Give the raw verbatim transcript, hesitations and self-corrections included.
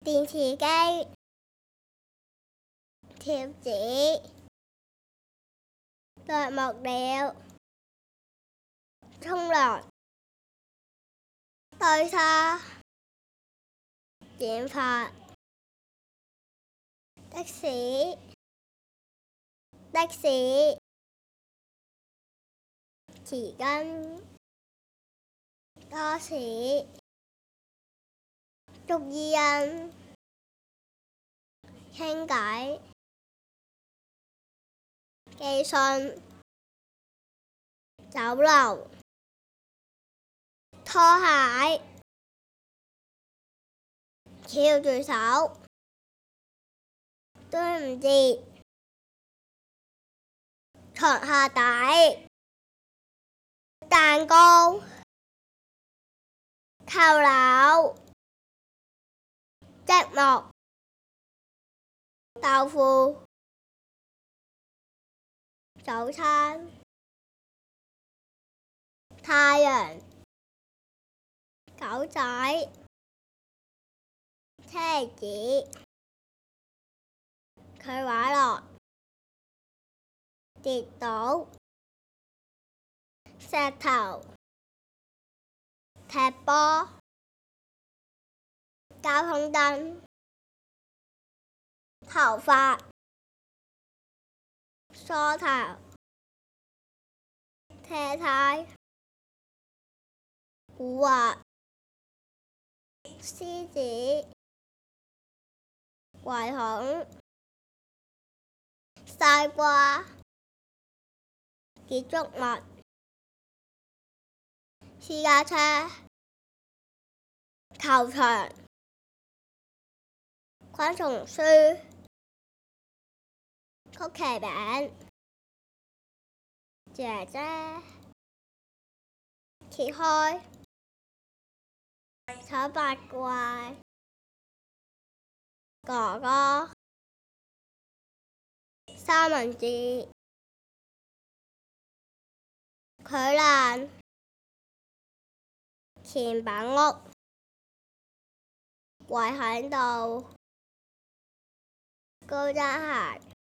電視機、貼紙、啄木鳥、沖涼、堆沙、剪髮、的士、的士、匙羹、多士、捉伊人、傾偈、寄信、酒樓、拖鞋、翹住手、端午節、床下底、蛋糕、扣樓、積木、豆腐、早餐、太陽、狗仔、車子、佢滑落、跌倒、石頭、踢波、交通燈、頭髮、梳頭、車胎、蠱惑、獅子、唯恐、西瓜、建築物、私家車、球場、昆蟲書、曲奇餅、姐姐、揭開、醜八怪、哥哥、三文治、佢爛、前板屋、跪喺度、高踭鞋。